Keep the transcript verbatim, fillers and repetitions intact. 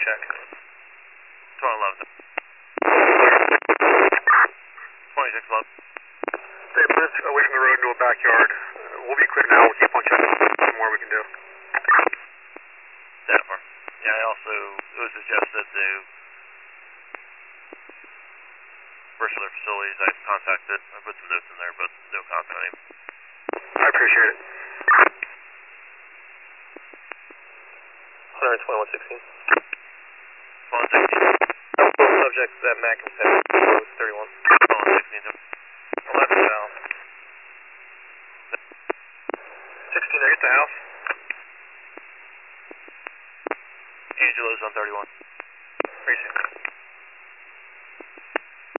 check. twelve eleven. twenty-six eleven. They moved away from the road into a backyard. Uh, we'll be clear now. We'll keep on checking. Some more we can do. That far. Yeah, I also it was suggested that the first other facilities I contacted, I put some notes in there, but no contact name. I appreciate it. one twenty-one sixteen. one sixteen. Subject that Mac and Fed thirty-one. one sixteen. eleven south. sixteen, I hit the house. Angelo's on thirty-one. Appreciate it.